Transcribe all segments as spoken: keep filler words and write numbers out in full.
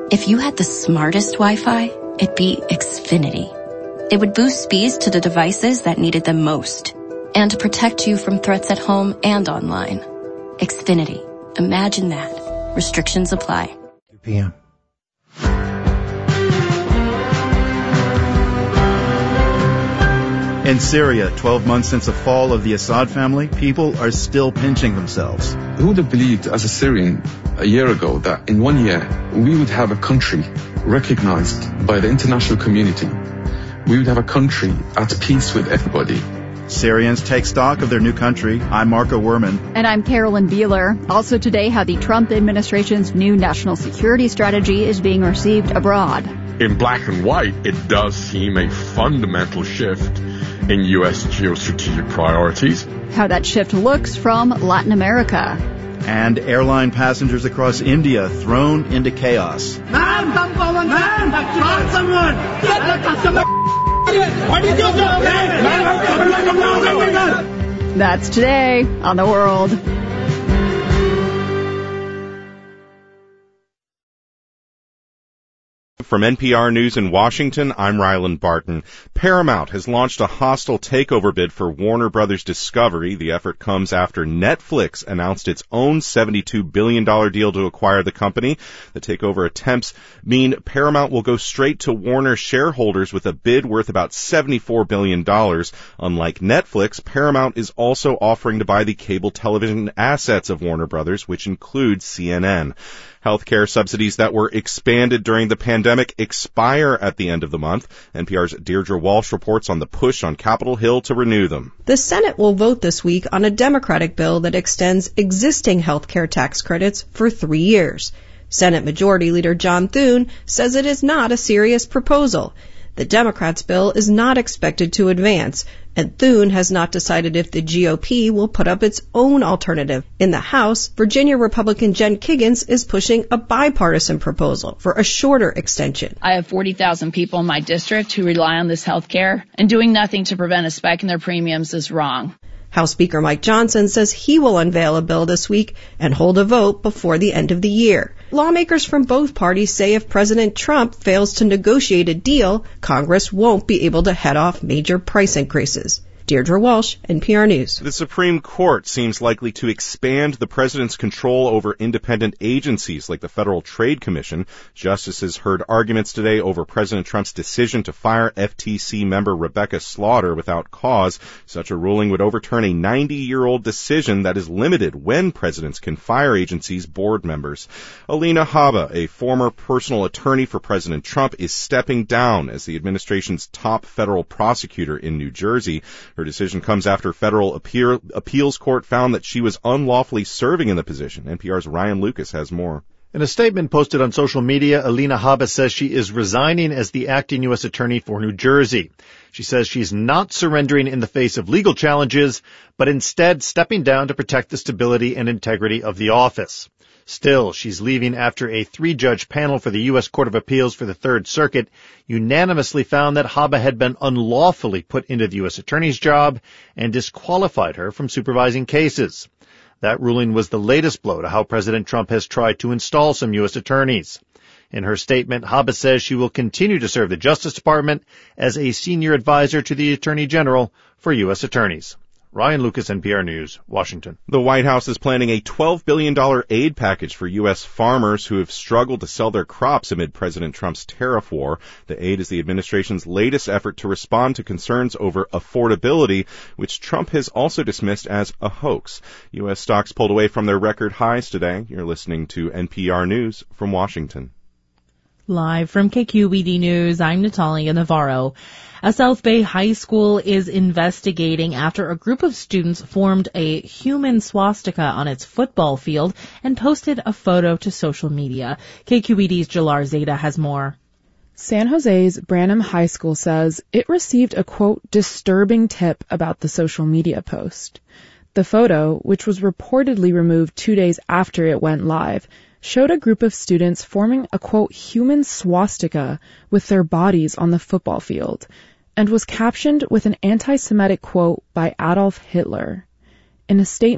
If you had the smartest Wi-Fi, it'd be Xfinity. It would boost speeds to the devices that needed them most, and to protect you from threats at home and online. Xfinity. Imagine that. Restrictions apply. two p.m. In Syria, twelve months since the fall of the Assad family, people are still pinching themselves. Who would have believed as a Syrian a year ago that in one year we would have a country recognized by the international community? We would have a country at peace with everybody. Syrians take stock of their new country. I'm Marco Werman. And I'm Carolyn Beeler. Also today, how the Trump administration's new national security strategy is being received abroad. In black and white, it does seem a fundamental shift in U S geostrategic priorities. How that shift looks from Latin America. And airline passengers across India thrown into chaos. Man, man, find someone! Get someone! That's today on The World. From N P R News in Washington, I'm Ryland Barton. Paramount has launched a hostile takeover bid for Warner Brothers Discovery. The effort comes after Netflix announced its own seventy-two billion dollars deal to acquire the company. The takeover attempts mean Paramount will go straight to Warner shareholders with a bid worth about seventy-four billion dollars. Unlike Netflix, Paramount is also offering to buy the cable television assets of Warner Brothers, which include C N N. Healthcare subsidies that were expanded during the pandemic expire at the end of the month. N P R's Deirdre Walsh reports on the push on Capitol Hill to renew them. The Senate will vote this week on a Democratic bill that extends existing healthcare tax credits for three years. Senate Majority Leader John Thune says it is not a serious proposal. The Democrats' bill is not expected to advance, and Thune has not decided if the G O P will put up its own alternative. In the House, Virginia Republican Jen Kiggins is pushing a bipartisan proposal for a shorter extension. I have forty thousand people in my district who rely on this health care, and doing nothing to prevent a spike in their premiums is wrong. House Speaker Mike Johnson says he will unveil a bill this week and hold a vote before the end of the year. Lawmakers from both parties say if President Trump fails to negotiate a deal, Congress won't be able to head off major price increases. Deirdre Walsh, N P R News. The Supreme Court seems likely to expand the president's control over independent agencies like the Federal Trade Commission. Justices heard arguments today over President Trump's decision to fire F T C member Rebecca Slaughter without cause. Such a ruling would overturn a ninety-year-old decision that is limited when presidents can fire agencies' board members. Alina Habba, a former personal attorney for President Trump, is stepping down as the administration's top federal prosecutor in New Jersey. Her decision comes after federal appeal, appeals court found that she was unlawfully serving in the position. N P R's Ryan Lucas has more. In a statement posted on social media, Alina Habba says she is resigning as the acting U S attorney for New Jersey. She says she's not surrendering in the face of legal challenges, but instead stepping down to protect the stability and integrity of the office. Still, she's leaving after a three-judge panel for the U S Court of Appeals for the Third Circuit unanimously found that Habba had been unlawfully put into the U S attorney's job and disqualified her from supervising cases. That ruling was the latest blow to how President Trump has tried to install some U S attorneys. In her statement, Habba says she will continue to serve the Justice Department as a senior advisor to the Attorney General for U S attorneys. Ryan Lucas, N P R News, Washington. The White House is planning a twelve billion dollars aid package for U S farmers who have struggled to sell their crops amid President Trump's tariff war. The aid is the administration's latest effort to respond to concerns over affordability, which Trump has also dismissed as a hoax. U S stocks pulled away from their record highs today. You're listening to N P R News from Washington. Live from K Q E D News, I'm Natalia Navarro. A South Bay high school is investigating after a group of students formed a human swastika on its football field and posted a photo to social media. K Q E D's Jalar Zeta has more. San Jose's Branham High School says it received a, quote, disturbing tip about the social media post. The photo, which was reportedly removed two days after it went live, showed a group of students forming a, quote, human swastika with their bodies on the football field, and was captioned with an anti-Semitic quote by Adolf Hitler. In a statement,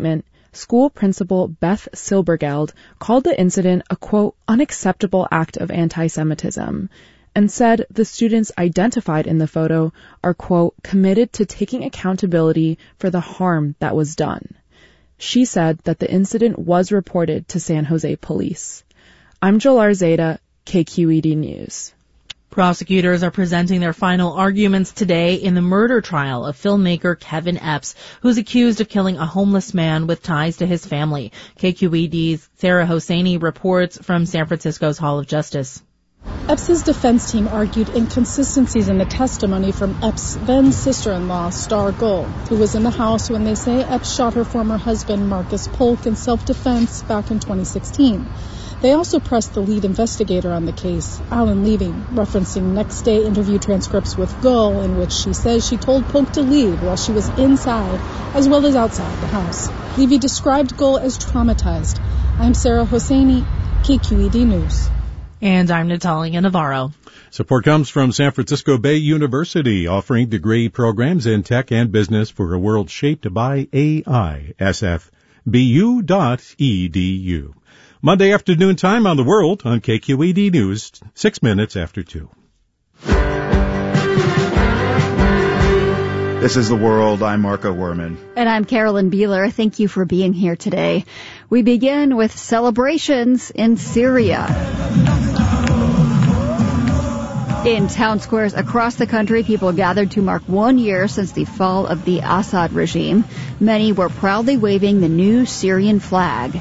school principal Beth Silbergeld called the incident a, quote, unacceptable act of anti-Semitism, and said the students identified in the photo are, quote, committed to taking accountability for the harm that was done. She said that the incident was reported to San Jose police. I'm Joel Arzeda, K Q E D News. Prosecutors are presenting their final arguments today in the murder trial of filmmaker Kevin Epps, who's accused of killing a homeless man with ties to his family. K Q E D's Sarah Hosseini reports from San Francisco's Hall of Justice. Epps' defense team argued inconsistencies in the testimony from Epps' then sister-in-law, Star Gull, who was in the house when they say Epps shot her former husband, Marcus Polk, in self-defense back in twenty sixteen. They also pressed the lead investigator on the case, Alan Levy, referencing next-day interview transcripts with Gull in which she says she told Polk to leave while she was inside as well as outside the house. Levy described Gull as traumatized. I'm Sarah Hosseini, K Q E D News. And I'm Natalia Navarro. Support comes from San Francisco Bay University, offering degree programs in tech and business for a world shaped by A I. S F B U dot E D U. Monday afternoon time on the world on K Q E D News, six minutes after two. This is The World. I'm Marco Werman. And I'm Carolyn Beeler. Thank you for being here today. We begin with celebrations in Syria. In town squares across the country, people gathered to mark one year since the fall of the Assad regime. Many were proudly waving the new Syrian flag.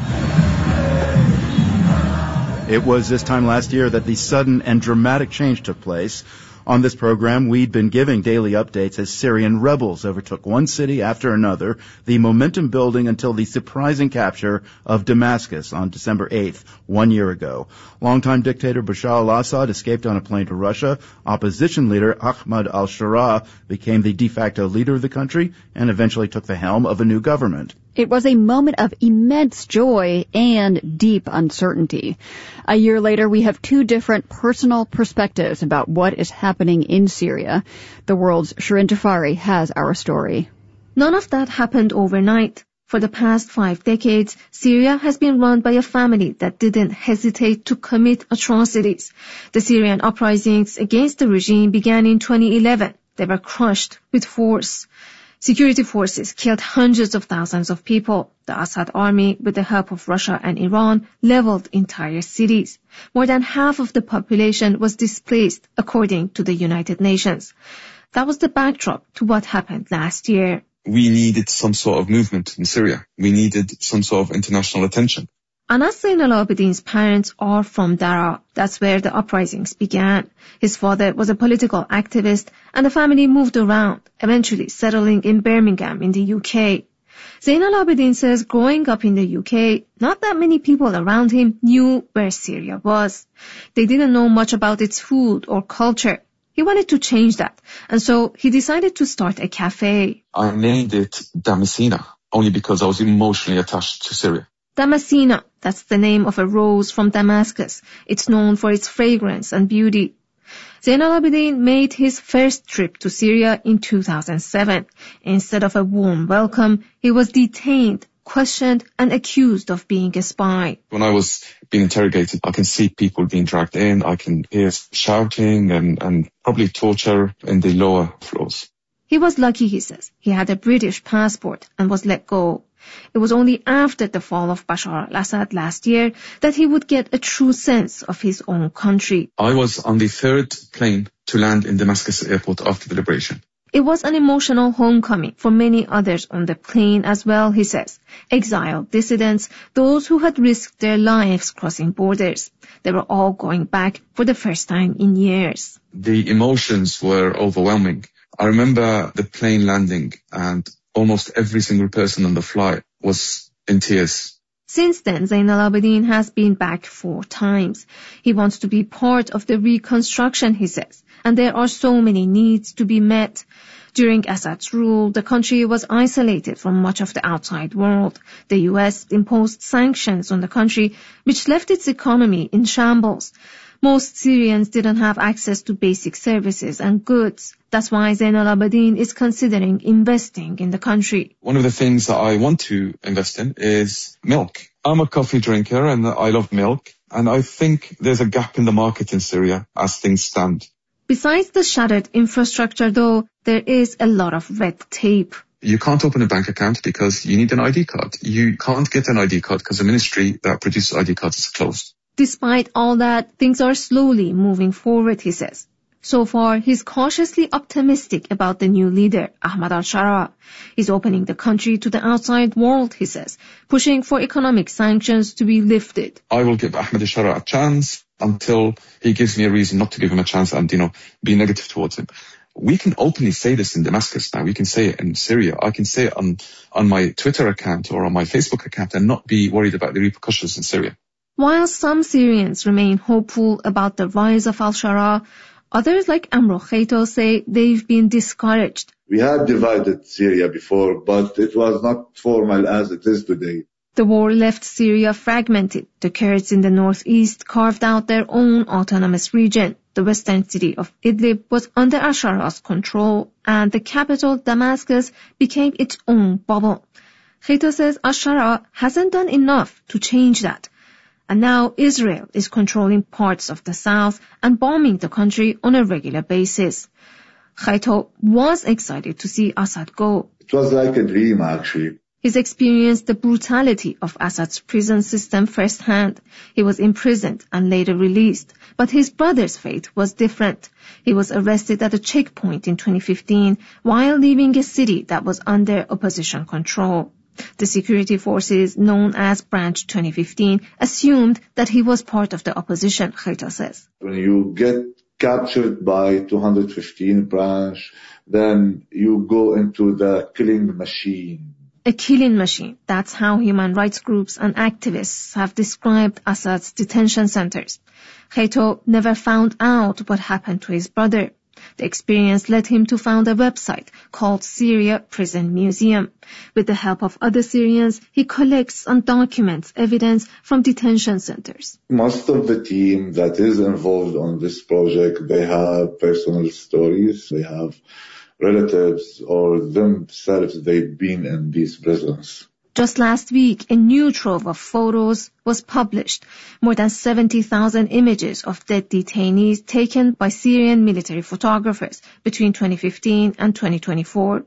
It was this time last year that the sudden and dramatic change took place. On this program, we'd been giving daily updates as Syrian rebels overtook one city after another, the momentum building until the surprising capture of Damascus on December eighth, one year ago. Longtime dictator Bashar al-Assad escaped on a plane to Russia. Opposition leader Ahmad al-Sharaa became the de facto leader of the country and eventually took the helm of a new government. It was a moment of immense joy and deep uncertainty. A year later, we have two different personal perspectives about what is happening in Syria. The World's Shirin Jafari has our story. None of that happened overnight. For the past five decades, Syria has been run by a family that didn't hesitate to commit atrocities. The Syrian uprisings against the regime began in twenty eleven. They were crushed with force. Security forces killed hundreds of thousands of people. The Assad army, with the help of Russia and Iran, leveled entire cities. More than half of the population was displaced, according to the United Nations. That was the backdrop to what happened last year. We needed some sort of movement in Syria. We needed some sort of international attention. Anas Zain al-Abidin's parents are from Daraa. That's where the uprisings began. His father was a political activist, and the family moved around, eventually settling in Birmingham in the U K. Zain al-Abidin says growing up in the U K, not that many people around him knew where Syria was. They didn't know much about its food or culture. He wanted to change that, and so he decided to start a cafe. I named it Damascena, only because I was emotionally attached to Syria. Damascena, that's the name of a rose from Damascus. It's known for its fragrance and beauty. Zain al-Abidin made his first trip to Syria in two thousand seven. Instead of a warm welcome, he was detained, questioned, and accused of being a spy. When I was being interrogated, I can see people being dragged in. I can hear shouting and, and probably torture in the lower floors. He was lucky, he says. He had a British passport and was let go. It was only after the fall of Bashar al-Assad last year that he would get a true sense of his own country. I was on the third plane to land in Damascus airport after the liberation. It was an emotional homecoming for many others on the plane as well, he says. Exiled dissidents, those who had risked their lives crossing borders. They were all going back for the first time in years. The emotions were overwhelming. I remember the plane landing and almost every single person on the flight was in tears. Since then, Zain al-Abidin has been back four times. He wants to be part of the reconstruction, he says, and there are so many needs to be met. During Assad's rule, the country was isolated from much of the outside world. The U S imposed sanctions on the country, which left its economy in shambles. Most Syrians didn't have access to basic services and goods. That's why Zainal Abidin is considering investing in the country. One of the things that I want to invest in is milk. I'm a coffee drinker and I love milk. And I think there's a gap in the market in Syria as things stand. Besides the shattered infrastructure, though, there is a lot of red tape. You can't open a bank account because you need an I D card. You can't get an I D card because the ministry that produces I D cards is closed. Despite all that, things are slowly moving forward, he says. So far, he's cautiously optimistic about the new leader, Ahmad al-Shara. He's opening the country to the outside world, he says, pushing for economic sanctions to be lifted. I will give Ahmad al-Shara a chance until he gives me a reason not to give him a chance and, you know, be negative towards him. We can openly say this in Damascus now. We can say it in Syria. I can say it on, on my Twitter account or on my Facebook account and not be worried about the repercussions in Syria. While some Syrians remain hopeful about the rise of al-Shara, others like Amro Khaito say they've been discouraged. We had divided Syria before, but it was not formal as it is today. The war left Syria fragmented. The Kurds in the northeast carved out their own autonomous region. The western city of Idlib was under al-Shara's control, and the capital, Damascus, became its own bubble. Khaito says al-Shara hasn't done enough to change that. And now Israel is controlling parts of the south and bombing the country on a regular basis. Khaito was excited to see Assad go. It was like a dream, actually. He's experienced the brutality of Assad's prison system firsthand. He was imprisoned and later released. But his brother's fate was different. He was arrested at a checkpoint in twenty fifteen while leaving a city that was under opposition control. The security forces, known as Branch twenty fifteen, assumed that he was part of the opposition, Khaito says. When you get captured by two hundred fifteen Branch, then you go into the killing machine. A killing machine. That's how human rights groups and activists have described Assad's detention centers. Khaito never found out what happened to his brother. The experience led him to found a website called Syria Prison Museum. With the help of other Syrians, he collects and documents evidence from detention centers. Most of the team that is involved on this project, they have personal stories. They have relatives or themselves, they've been in these prisons. Just last week, a new trove of photos was published. More than seventy thousand images of dead detainees taken by Syrian military photographers between twenty fifteen and twenty twenty-four.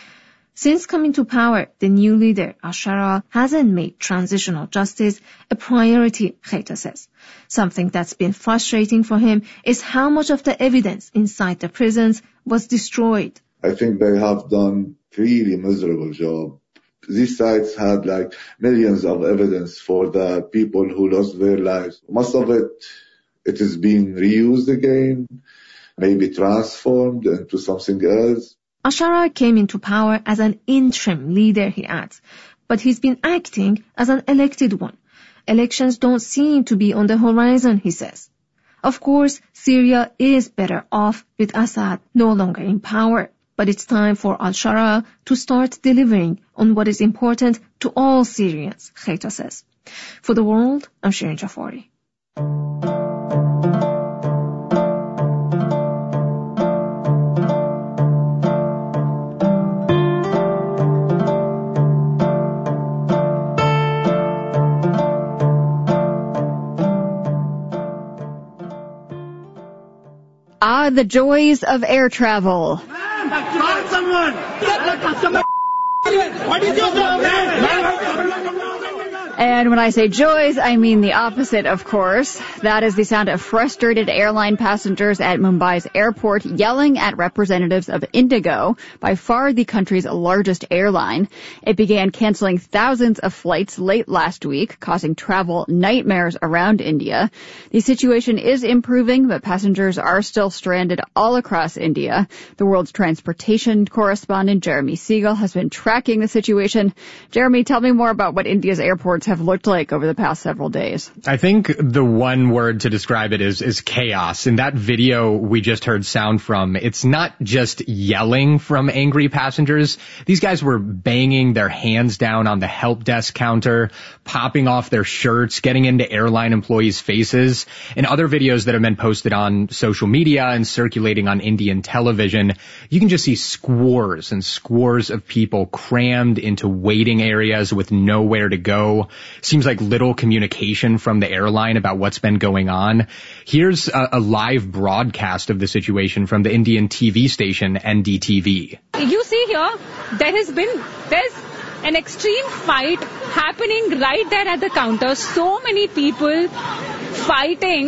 Since coming to power, the new leader, al-Shara, hasn't made transitional justice a priority, Khaito says. Something that's been frustrating for him is how much of the evidence inside the prisons was destroyed. I think they have done a really miserable job. These sites had like millions of evidence for the people who lost their lives. Most of it, it is being reused again, maybe transformed into something else. al-Shara came into power as an interim leader, he adds, but he's been acting as an elected one. Elections don't seem to be on the horizon, he says. Of course, Syria is better off with Assad no longer in power. But it's time for al-Shara to start delivering on what is important to all Syrians, Khaito says. For the world, I'm Shirin Jafari. Ah, the joys of air travel. Find someone! What did you do? And when I say joys, I mean the opposite, of course. That is the sound of frustrated airline passengers at Mumbai's airport yelling at representatives of Indigo, by far the country's largest airline. It began canceling thousands of flights late last week, causing travel nightmares around India. The situation is improving, but passengers are still stranded all across India. The world's transportation correspondent Jeremy Siegel has been tracking the situation. Jeremy, tell me more about what India's airports routes have looked like over the past several days? I think the one word to describe it is, is chaos. In that video we just heard sound from, it's not just yelling from angry passengers. These guys were banging their hands down on the help desk counter, popping off their shirts, getting into airline employees' faces. In other videos that have been posted on social media and circulating on Indian television, you can just see scores and scores of people crammed into waiting areas with nowhere to go. Seems like little communication from the airline about what's been going on. Here's a, a live broadcast of the situation from the Indian T V station N D T V. You see here, there has been, there's an extreme fight happening right there at the counter. So many people fighting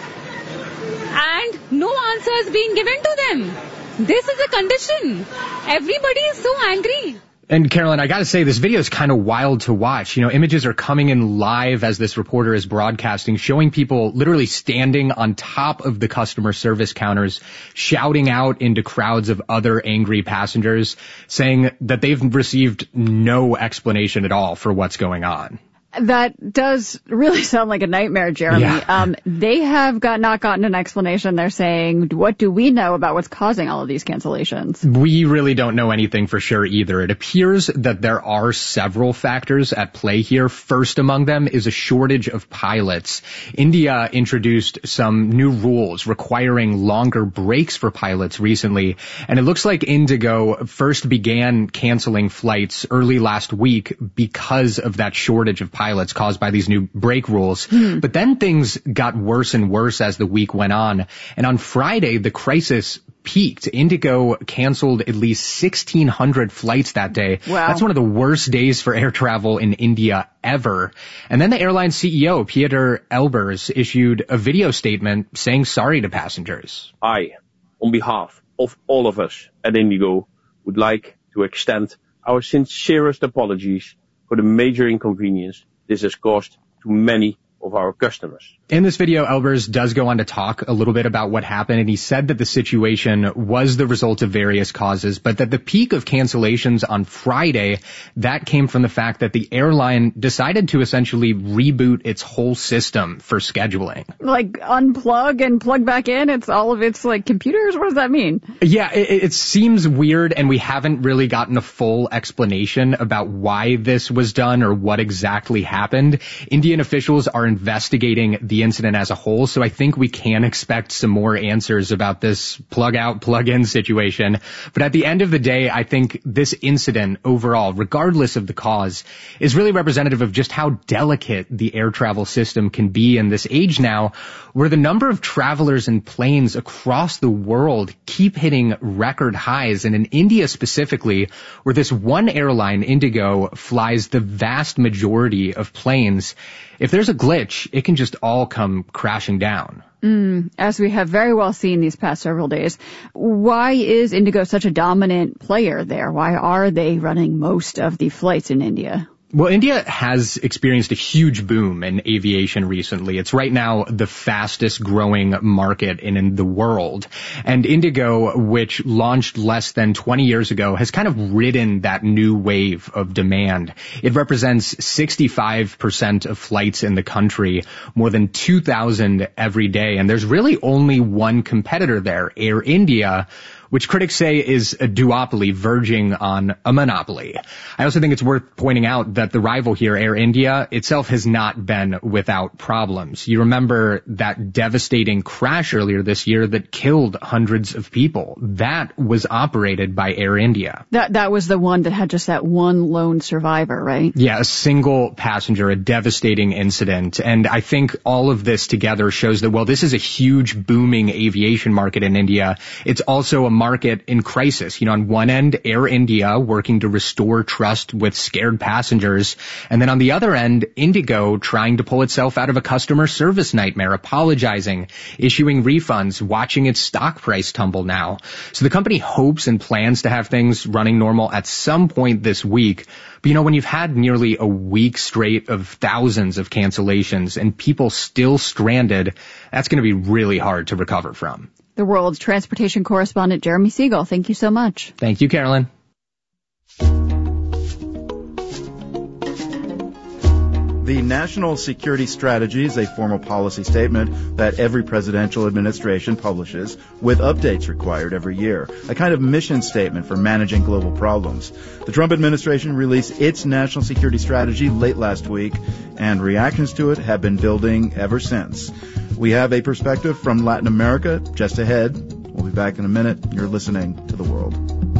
and no answers being given to them. This is a condition. Everybody is so angry. And Carolyn, I gotta say, this video is kind of wild to watch. You know, images are coming in live as this reporter is broadcasting, showing people literally standing on top of the customer service counters, shouting out into crowds of other angry passengers, saying that they've received no explanation at all for what's going on. That does really sound like a nightmare, Jeremy. Yeah. Um, they have got not gotten an explanation. They're saying, what do we know about what's causing all of these cancellations? We really don't know anything for sure either. It appears that there are several factors at play here. First among them is a shortage of pilots. India introduced some new rules requiring longer breaks for pilots recently, and it looks like Indigo first began canceling flights early last week because of that shortage of pilots. pilots caused by these new break rules. Hmm. But then things got worse and worse as the week went on. And on Friday, the crisis peaked. Indigo canceled at least sixteen hundred flights that day. Wow. That's one of the worst days for air travel in India ever. And then the airline C E O, Pieter Elbers, issued a video statement saying sorry to passengers. I, on behalf of all of us at Indigo, would like to extend our sincerest apologies for the major inconvenience this has caused to many of our customers. In this video, Elbers does go on to talk a little bit about what happened, and he said that the situation was the result of various causes, but that the peak of cancellations on Friday, that came from the fact that the airline decided to essentially reboot its whole system for scheduling. Like unplug and plug back in? It's all of its like computers? What does that mean? Yeah, it, it seems weird, and we haven't really gotten a full explanation about why this was done or what exactly happened. Indian officials are investigating the incident as a whole, so I think we can expect some more answers about this plug out, plug in situation. But at the end of the day, I think this incident overall, regardless of the cause, is really representative of just how delicate the air travel system can be in this age now, where the number of travelers and planes across the world keep hitting record highs. And in India specifically, where this one airline, Indigo, flies the vast majority of planes, if there's a glitch, it can just all come crashing down. Mm, as we have very well seen these past several days. Why is Indigo such a dominant player there? Why are they running most of the flights in India? Well, India has experienced a huge boom in aviation recently. It's right now the fastest growing market in, in the world. And Indigo, which launched less than twenty years ago, has kind of ridden that new wave of demand. It represents sixty-five percent of flights in the country, more than two thousand every day. And there's really only one competitor there, Air India, which critics say is a duopoly verging on a monopoly. I also think it's worth pointing out that the rival here, Air India, itself has not been without problems. You remember that devastating crash earlier this year that killed hundreds of people. That was operated by Air India. That that was the one that had just that one lone survivor, right? Yeah, a single passenger, a devastating incident. And I think all of this together shows that, well, this is a huge booming aviation market in India. It's also a market in crisis. You know, on one end, Air India working to restore trust with scared passengers. And then on the other end, Indigo trying to pull itself out of a customer service nightmare, apologizing, issuing refunds, watching its stock price tumble now. So the company hopes and plans to have things running normal at some point this week. But you know, when you've had nearly a week straight of thousands of cancellations and people still stranded, that's going to be really hard to recover from. The world's transportation correspondent, Jeremy Siegel. Thank you so much. Thank you, Carolyn. The National Security Strategy is a formal policy statement that every presidential administration publishes with updates required every year, a kind of mission statement for managing global problems. The Trump administration released its national security strategy late last week, and reactions to it have been building ever since. We have a perspective from Latin America just ahead. We'll be back in a minute. You're listening to The World.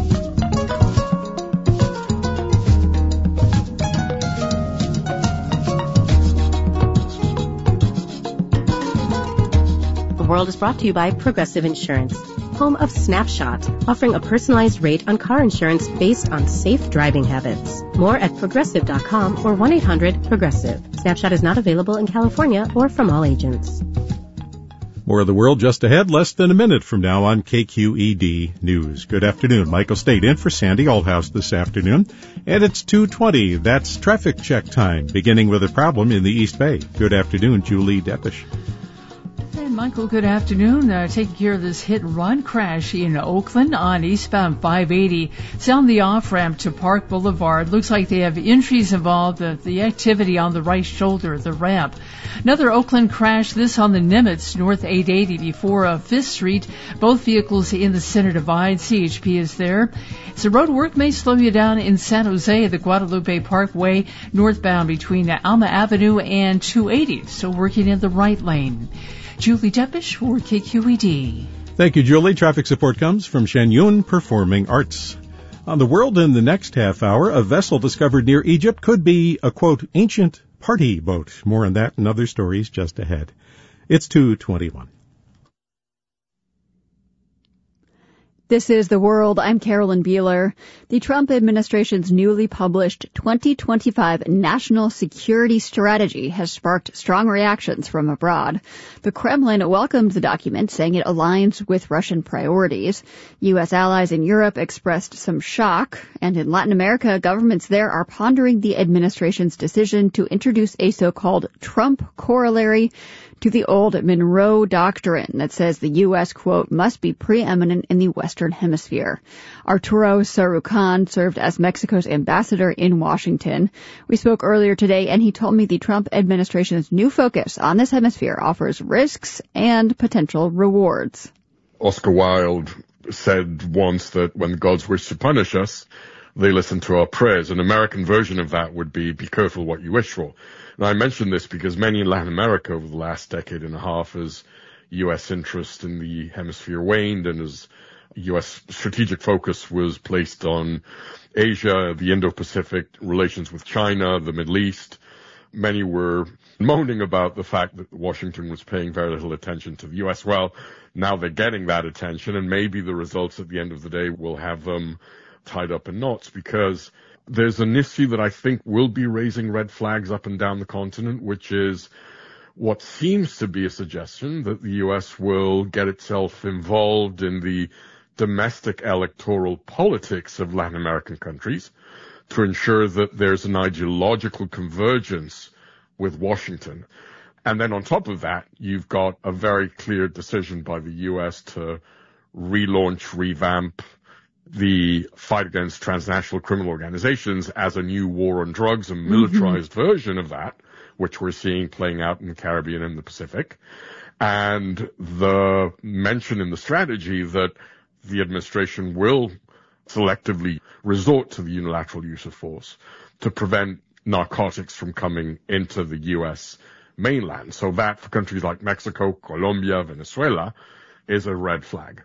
The World is brought to you by Progressive Insurance, home of Snapshot, offering a personalized rate on car insurance based on safe driving habits. More at progressive dot com or one eight hundred progressive. Snapshot is not available in California or from all agents. More of The World just ahead, less than a minute from now on K Q E D News. Good afternoon. Michael State in for Sandy Althouse this afternoon. And it's two twenty. That's traffic check time, beginning with a problem in the East Bay. Good afternoon, Julie Deppish. And Michael, good afternoon. Uh, taking care of this hit-and-run crash in Oakland on eastbound five eighty. It's on the off-ramp to Park Boulevard. Looks like they have injuries involved, uh, the activity on the right shoulder, the ramp. Another Oakland crash, this on the Nimitz, north eight eighty before uh, fifth Street. Both vehicles in the center divide. C H P is there. So road work may slow you down in San Jose, the Guadalupe Parkway, northbound between Alma Avenue and two eighty. So working in the right lane. Julie Deppish for K Q E D. Thank you, Julie. Traffic support comes from Shen Yun Performing Arts. On The World in the next half hour, a vessel discovered near Egypt could be a, quote, ancient party boat. More on that and other stories just ahead. It's two twenty-one. This is The World. I'm Carolyn Beeler. The Trump administration's newly published twenty twenty-five National Security Strategy has sparked strong reactions from abroad. The Kremlin welcomed the document, saying it aligns with Russian priorities. U S allies in Europe expressed some shock, and in Latin America, governments there are pondering the administration's decision to introduce a so-called Trump corollary to the old Monroe Doctrine that says the U S, quote, must be preeminent in the Western Hemisphere. Arturo Sarucán served as Mexico's ambassador in Washington. We spoke earlier today, and he told me the Trump administration's new focus on this hemisphere offers risks and potential rewards. Oscar Wilde said once that when gods wish to punish us, they listen to our prayers. An American version of that would be, be careful what you wish for. And I mention this because many in Latin America over the last decade and a half, as U S interest in the hemisphere waned and as U S strategic focus was placed on Asia, the Indo-Pacific, relations with China, the Middle East, many were moaning about the fact that Washington was paying very little attention to the U S. Well, now they're getting that attention, and maybe the results at the end of the day will have them tied up in knots, because there's an issue that I think will be raising red flags up and down the continent, which is what seems to be a suggestion that the U S will get itself involved in the domestic electoral politics of Latin American countries to ensure that there's an ideological convergence with Washington. And then on top of that, you've got a very clear decision by the U S to relaunch, revamp the fight against transnational criminal organizations as a new war on drugs, a militarized mm-hmm. version of that, which we're seeing playing out in the Caribbean and the Pacific. And the mention in the strategy that the administration will selectively resort to the unilateral use of force to prevent narcotics from coming into the U S mainland. So that for countries like Mexico, Colombia, Venezuela is a red flag.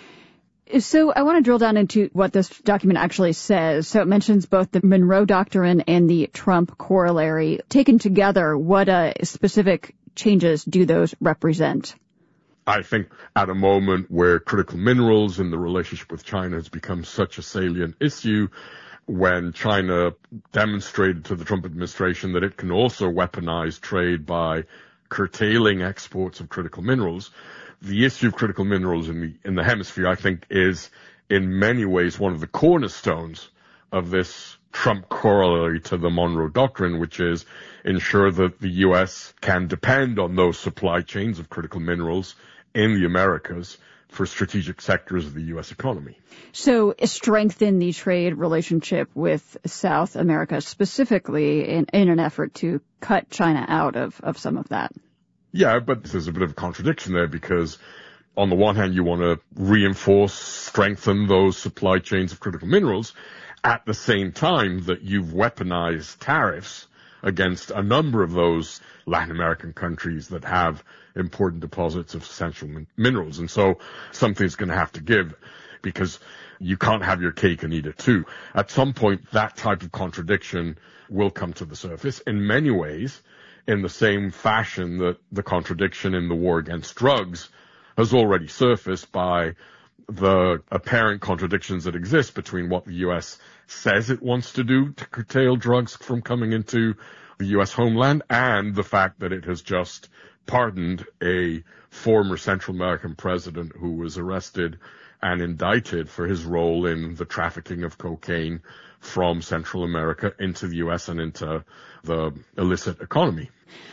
So I want to drill down into what this document actually says. So it mentions both the Monroe Doctrine and the Trump corollary. Taken together, what uh, specific changes do those represent? I think at a moment where critical minerals and the relationship with China has become such a salient issue, when China demonstrated to the Trump administration that it can also weaponize trade by curtailing exports of critical minerals, the issue of critical minerals in the in the hemisphere, I think, is in many ways one of the cornerstones of this Trump corollary to the Monroe Doctrine, which is ensure that the U S can depend on those supply chains of critical minerals in the Americas for strategic sectors of the U S economy. So strengthen the trade relationship with South America specifically in, in an effort to cut China out of, of some of that. Yeah, but there's a bit of a contradiction there because on the one hand, you want to reinforce, strengthen those supply chains of critical minerals at the same time that you've weaponized tariffs against a number of those Latin American countries that have important deposits of essential min- minerals. And so something's going to have to give because you can't have your cake and eat it too. At some point, that type of contradiction will come to the surface in many ways in the same fashion that the contradiction in the war against drugs has already surfaced by the apparent contradictions that exist between what the U S says it wants to do to curtail drugs from coming into the U S homeland and the fact that it has just pardoned a former Central American president who was arrested and indicted for his role in the trafficking of cocaine from Central America into the U S and into the illicit economy.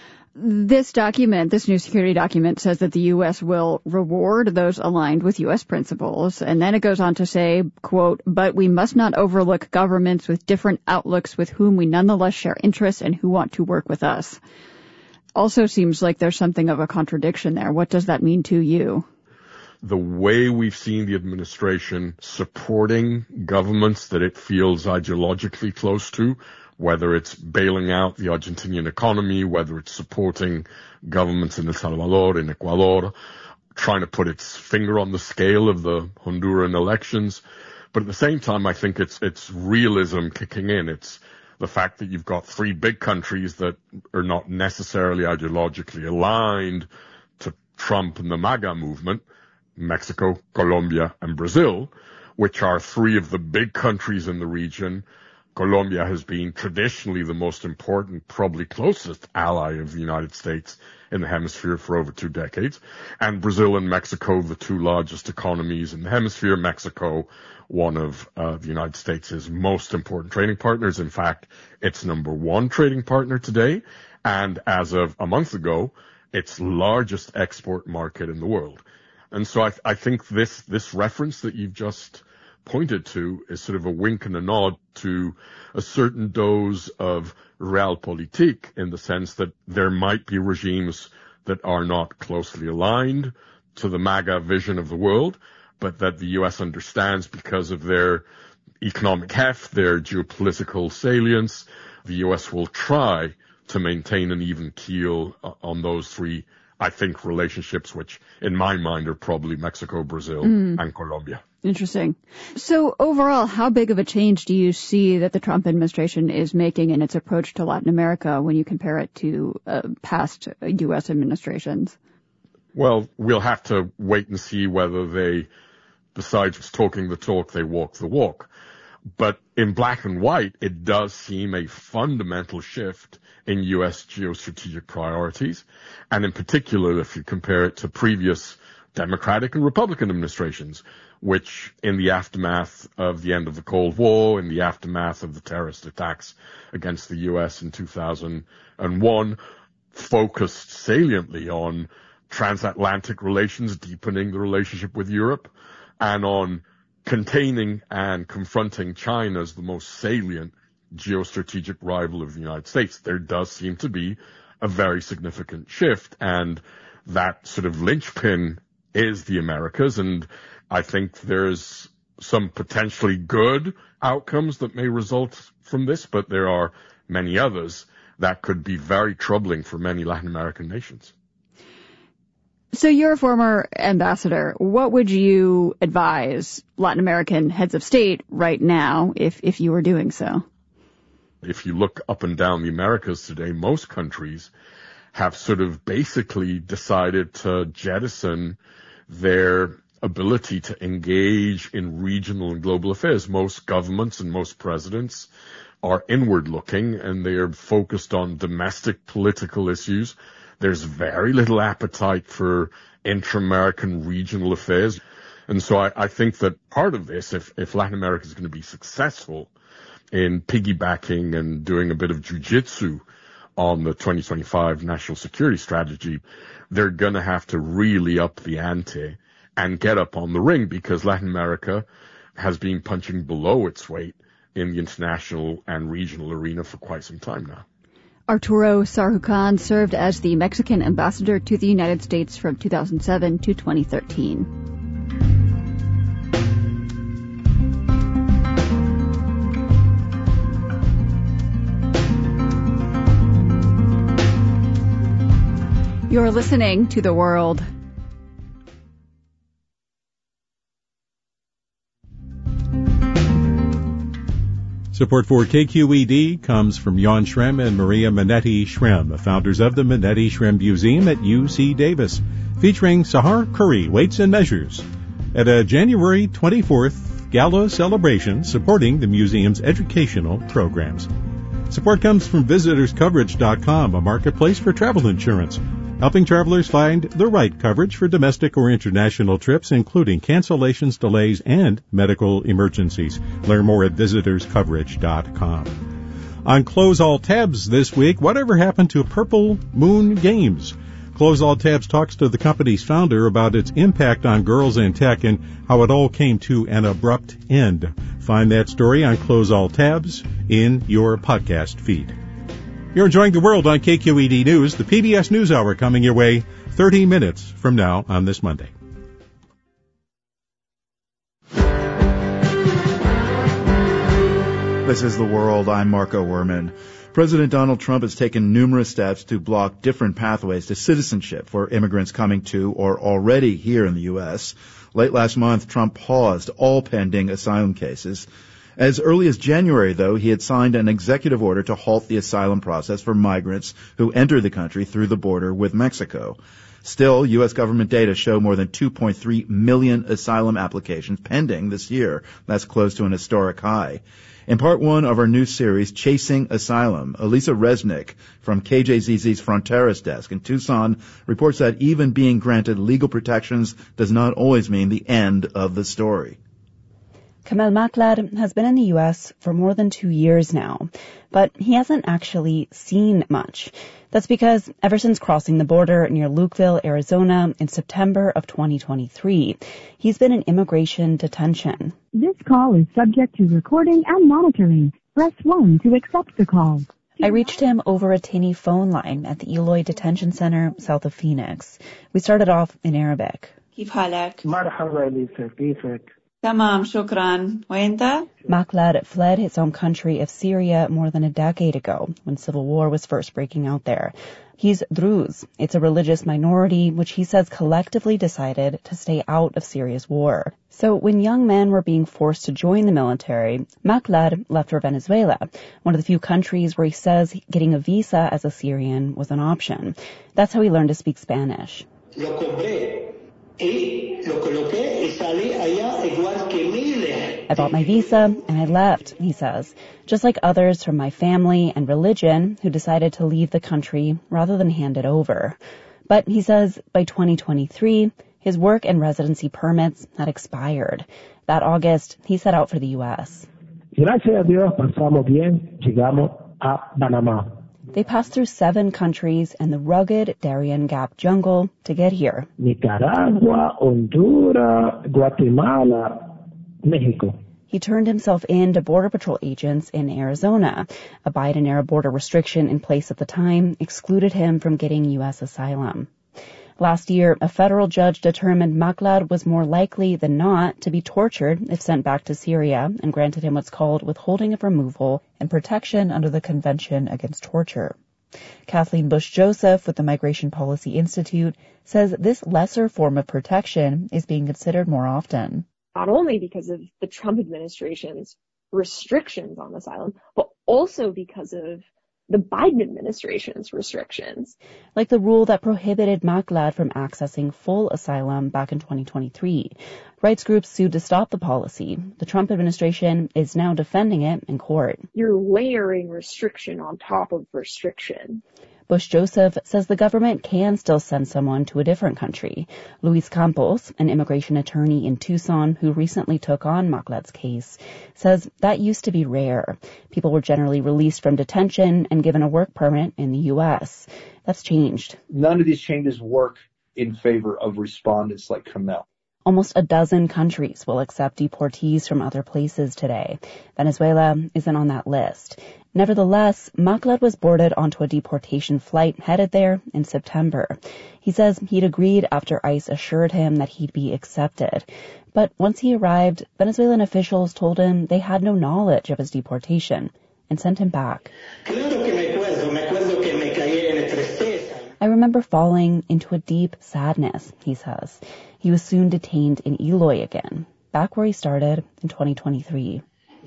This document, this new security document, says that the U S will reward those aligned with U S principles. And then it goes on to say, quote, but we must not overlook governments with different outlooks with whom we nonetheless share interests and who want to work with us. Also seems like there's something of a contradiction there. What does that mean to you? The way we've seen the administration supporting governments that it feels ideologically close to, whether it's bailing out the Argentinian economy, whether it's supporting governments in El Salvador, in Ecuador, trying to put its finger on the scale of the Honduran elections. But at the same time, I think it's, it's realism kicking in. It's the fact that you've got three big countries that are not necessarily ideologically aligned to Trump and the MAGA movement, Mexico, Colombia, and Brazil, which are three of the big countries in the region. Colombia has been traditionally the most important, probably closest ally of the United States in the hemisphere for over two decades. And Brazil and Mexico, the two largest economies in the hemisphere. Mexico, one of uh, the United States' most important trading partners. In fact, its number one trading partner today. And as of a month ago, its largest export market in the world. And so I, I think this, this reference that you've just pointed to is sort of a wink and a nod to a certain dose of realpolitik in the sense that there might be regimes that are not closely aligned to the MAGA vision of the world, but that the U S understands because of their economic heft, their geopolitical salience, the U S will try to maintain an even keel on those three, I think, relationships, which in my mind are probably Mexico, Brazil, mm. and Colombia. Interesting. So overall, how big of a change do you see that the Trump administration is making in its approach to Latin America when you compare it to uh, past U S administrations? Well, we'll have to wait and see whether they, besides talking the talk, they walk the walk. But in black and white, it does seem a fundamental shift in U S geostrategic priorities. And in particular, if you compare it to previous Democratic and Republican administrations, which in the aftermath of the end of the Cold War, in the aftermath of the terrorist attacks against the U S in two thousand one, focused saliently on transatlantic relations, deepening the relationship with Europe, and on containing and confronting China as the most salient geostrategic rival of the United States. There does seem to be a very significant shift, and that sort of linchpin is the Americas, and I think there's some potentially good outcomes that may result from this, but there are many others that could be very troubling for many Latin American nations. So you're a former ambassador. What would you advise Latin American heads of state right now if, if you were doing so? If you look up and down the Americas today, most countries have sort of basically decided to jettison their ability to engage in regional and global affairs. Most governments and most presidents are inward looking and they are focused on domestic political issues. There's very little appetite for intra-American regional affairs. And so I, I think that part of this, if, if Latin America is going to be successful in piggybacking and doing a bit of jujitsu on the twenty twenty-five national security strategy, they're going to have to really up the ante and get up on the ring, because Latin America has been punching below its weight in the international and regional arena for quite some time now. Arturo Sarhucan served as the Mexican ambassador to the United States from two thousand seven to twenty thirteen. You're listening to The World. Support for K Q E D comes from Jan Schrem and Maria Minetti Schrem, founders of the Minetti Schrem Museum at U C Davis, featuring Sahar Curry Weights and Measures at a January twenty-fourth gala celebration supporting the museum's educational programs. Support comes from visitors coverage dot com, a marketplace for travel insurance, helping travelers find the right coverage for domestic or international trips, including cancellations, delays, and medical emergencies. Learn more at visitors coverage dot com. On Close All Tabs this week, whatever happened to Purple Moon Games? Close All Tabs talks to the company's founder about its impact on girls in tech and how it all came to an abrupt end. Find that story on Close All Tabs in your podcast feed. You're enjoying The World on K Q E D News, the P B S NewsHour coming your way thirty minutes from now on this Monday. This is The World. I'm Marco Werman. President Donald Trump has taken numerous steps to block different pathways to citizenship for immigrants coming to or already here in the U S. Late last month, Trump paused all pending asylum cases. As early as January, though, he had signed an executive order to halt the asylum process for migrants who enter the country through the border with Mexico. Still, U S government data show more than two point three million asylum applications pending this year. That's close to an historic high. In part one of our new series, Chasing Asylum, Elisa Resnick from K J Z Z's Fronteras desk in Tucson reports that even being granted legal protections does not always mean the end of the story. Kamel Maklad has been in the U S for more than two years now, but he hasn't actually seen much. That's because ever since crossing the border near Lukeville, Arizona in September of twenty twenty-three, he's been in immigration detention. This call is subject to recording and monitoring. Press one to accept the call. I reached him over a tinny phone line at the Eloy Detention Center south of Phoenix. We started off in Arabic. كيف حالك؟ مرحبا ليسا كيفك؟ تمام شكرا وانت؟ Maklad fled his home country of Syria more than a decade ago when civil war was first breaking out there. He's Druze. It's a religious minority which he says collectively decided to stay out of Syria's war. So when young men were being forced to join the military, Maklad left for Venezuela, one of the few countries where he says getting a visa as a Syrian was an option. That's how he learned to speak Spanish. I bought my visa and I left, he says, just like others from my family and religion who decided to leave the country rather than hand it over. But he says by twenty twenty-three, his work and residency permits had expired. That August, he set out for the U S. Gracias a Dios, pasamos bien, llegamos a Panamá. They passed through seven countries and the rugged Darien Gap jungle to get here. Nicaragua, Honduras, Guatemala, Mexico. He turned himself in to Border Patrol agents in Arizona. A Biden-era border restriction in place at the time excluded him from getting U S asylum. Last year, a federal judge determined Maklad was more likely than not to be tortured if sent back to Syria and granted him what's called withholding of removal and protection under the Convention Against Torture. Kathleen Bush-Joseph with the Migration Policy Institute says this lesser form of protection is being considered more often. Not only because of the Trump administration's restrictions on asylum, but also because of the Biden administration's restrictions. Like the rule that prohibited Maklad from accessing full asylum back in twenty twenty-three. Rights groups sued to stop the policy. The Trump administration is now defending it in court. You're layering restriction on top of restriction. Bush-Joseph says the government can still send someone to a different country. Luis Campos, an immigration attorney in Tucson who recently took on Maklad's case, says that used to be rare. People were generally released from detention and given a work permit in the U S. That's changed. None of these changes work in favor of respondents like Kamel. Almost a dozen countries will accept deportees from other places today. Venezuela isn't on that list. Nevertheless, Machlad was boarded onto a deportation flight headed there in September. He says he'd agreed after ICE assured him that he'd be accepted. But once he arrived, Venezuelan officials told him they had no knowledge of his deportation and sent him back. I remember falling into a deep sadness, he says. He was soon detained in Eloy again, back where he started in twenty twenty-three.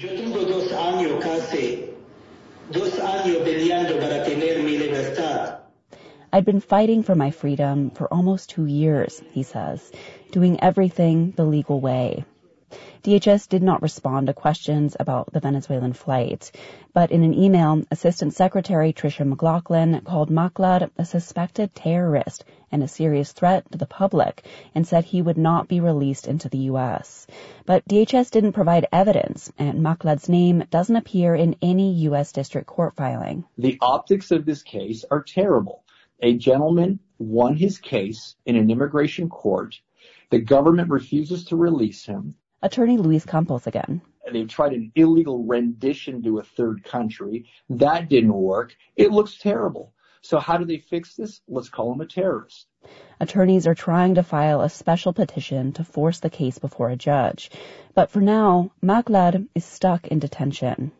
I'd been fighting for my freedom for almost two years, he says, doing everything the legal way. D H S did not respond to questions about the Venezuelan flight, but in an email, Assistant Secretary Tricia McLaughlin called Machlad a suspected terrorist and a serious threat to the public and said he would not be released into the U S. But D H S didn't provide evidence, and Machlad's name doesn't appear in any U S district court filing. The optics of this case are terrible. A gentleman won his case in an immigration court. The government refuses to release him. Attorney Luis Campos again. They've tried an illegal rendition to a third country. That didn't work. It looks terrible. So how do they fix this? Let's call him a terrorist. Attorneys are trying to file a special petition to force the case before a judge. But for now, Machlad is stuck in detention.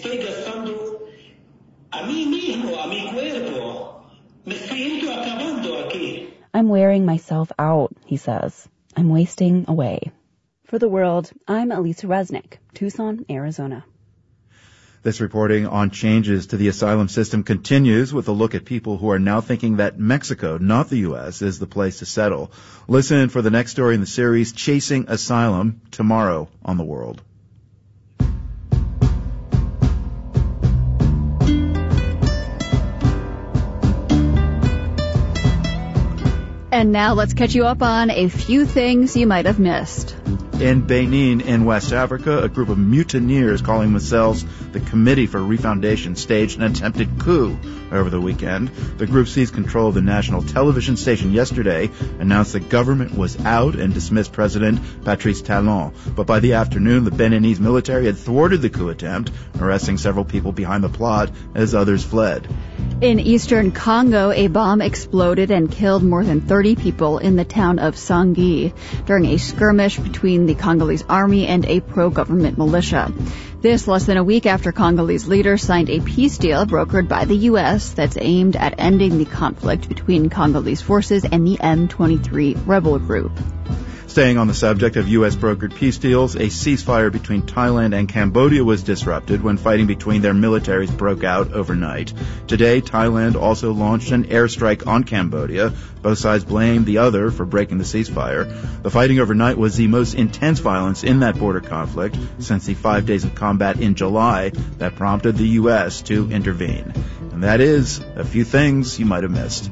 I'm wearing myself out, he says. I'm wasting away. For The World, I'm Elisa Resnick, Tucson, Arizona. This reporting on changes to the asylum system continues with a look at people who are now thinking that Mexico, not the U S, is the place to settle. Listen for the next story in the series, Chasing Asylum, tomorrow on The World. And now let's catch you up on a few things you might have missed. In Benin, in West Africa, a group of mutineers calling themselves the Committee for Refoundation staged an attempted coup over the weekend. The group seized control of the national television station yesterday, announced the government was out, and dismissed President Patrice Talon. But by the afternoon, the Beninese military had thwarted the coup attempt, arresting several people behind the plot as others fled. In eastern Congo, a bomb exploded and killed more than thirty people in the town of Sangui during a skirmish between the Congolese army and a pro-government militia. This less than a week after Congolese leaders signed a peace deal brokered by the U S that's aimed at ending the conflict between Congolese forces and the M twenty-three rebel group. Staying on the subject of U S-brokered peace deals, a ceasefire between Thailand and Cambodia was disrupted when fighting between their militaries broke out overnight. Today, Thailand also launched an airstrike on Cambodia. Both sides blamed the other for breaking the ceasefire. The fighting overnight was the most intense violence in that border conflict since the five days of combat in July that prompted the U S to intervene. And that is a few things you might have missed.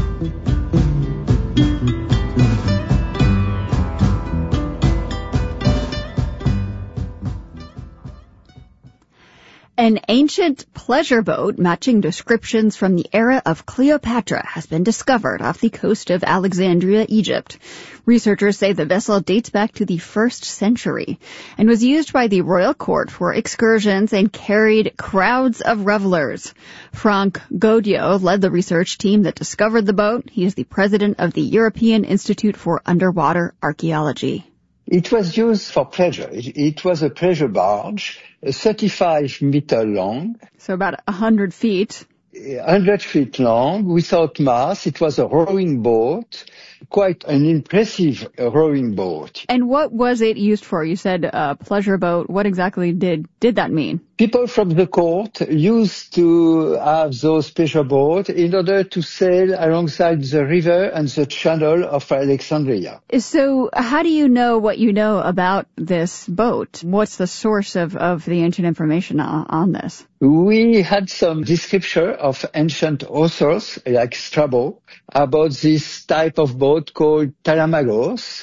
An ancient pleasure boat matching descriptions from the era of Cleopatra has been discovered off the coast of Alexandria, Egypt. Researchers say the vessel dates back to the first century and was used by the royal court for excursions and carried crowds of revelers. Frank Gaudio led the research team that discovered the boat. He is the president of the European Institute for Underwater Archaeology. It was used for pleasure. It, it was a pleasure barge, thirty-five meter long. So about one hundred feet. one hundred feet long, without mast. It was a rowing boat, quite an impressive rowing boat. And what was it used for? You said a pleasure boat. What exactly did, did that mean? People from the court used to have those pleasure boats in order to sail alongside the river and the channel of Alexandria. So how do you know what you know about this boat? What's the source of, of the ancient information on, on this? We had some description of ancient authors, like Strabo, about this type of boat called Talamagos.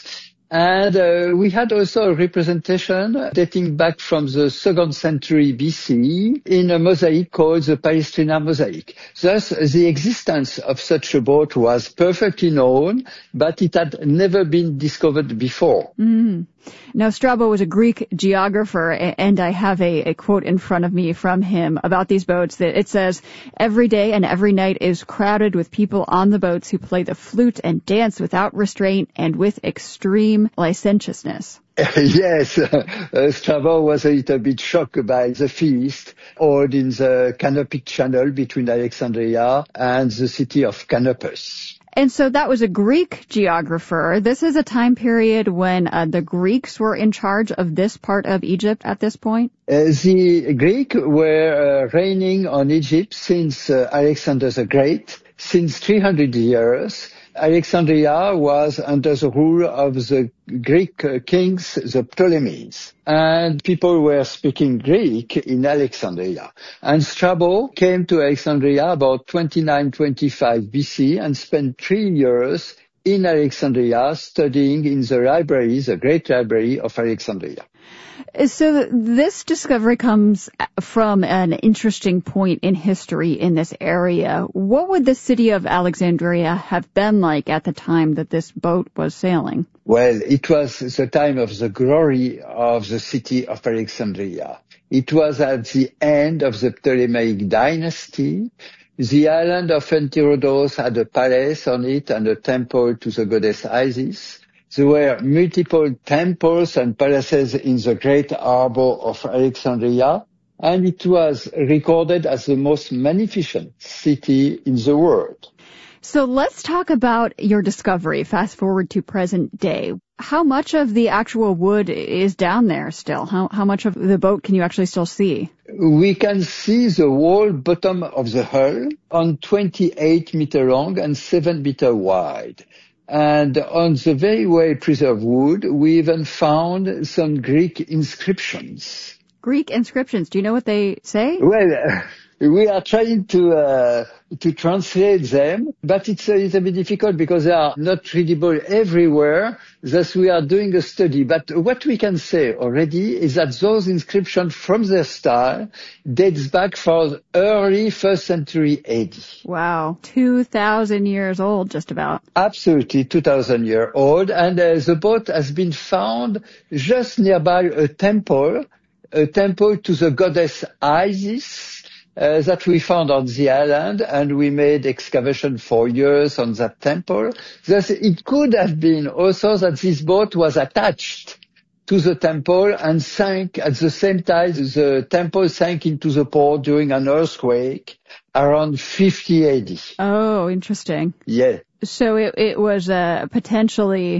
And uh, we had also a representation dating back from the second century B C in a mosaic called the Palestrina mosaic. Thus, the existence of such a boat was perfectly known, but it had never been discovered before. Mm. Now, Strabo was a Greek geographer, and I have a, a quote in front of me from him about these boats. That it says, "Every day and every night is crowded with people on the boats who play the flute and dance without restraint and with extreme licentiousness." Yes, uh, Strabo was a little bit shocked by the feast held in the Canopic Channel between Alexandria and the city of Canopus. And so that was a Greek geographer. This is a time period when uh, the Greeks were in charge of this part of Egypt at this point? Uh, the Greeks were uh, reigning on Egypt since uh, Alexander the Great, since three hundred years. Alexandria was under the rule of the Greek uh, kings, the Ptolemies, and people were speaking Greek in Alexandria. And Strabo came to Alexandria about twenty-nine twenty-five B C and spent three years in Alexandria studying in the library, the great library of Alexandria. So this discovery comes from an interesting point in history in this area. What would the city of Alexandria have been like at the time that this boat was sailing? Well, it was the time of the glory of the city of Alexandria. It was at the end of the Ptolemaic dynasty. The island of Enterodos had a palace on it and a temple to the goddess Isis. There were multiple temples and palaces in the great harbor of Alexandria, and it was recorded as the most magnificent city in the world. So let's talk about your discovery, fast forward to present day. How much of the actual wood is down there still? How, how much of the boat can you actually still see? We can see the whole bottom of the hull on twenty-eight meter long and seven meter wide. And on the very well preserved wood, we even found some Greek inscriptions. Greek inscriptions. Do you know what they say? Well, uh, we are trying to uh, to translate them, but it's a little bit difficult because they are not readable everywhere. Thus, we are doing a study. But what we can say already is that those inscriptions from their style dates back for early first century A D. Wow. two thousand years old, just about. Absolutely, two thousand years old. And uh, the boat has been found just nearby a temple, a temple to the goddess Isis, Uh, that we found on the island, and we made excavation for years on that temple. Thus, it could have been also that this boat was attached to the temple and sank at the same time. The temple sank into the port during an earthquake around fifty A D. Oh, interesting. Yeah. So it, it was uh, potentially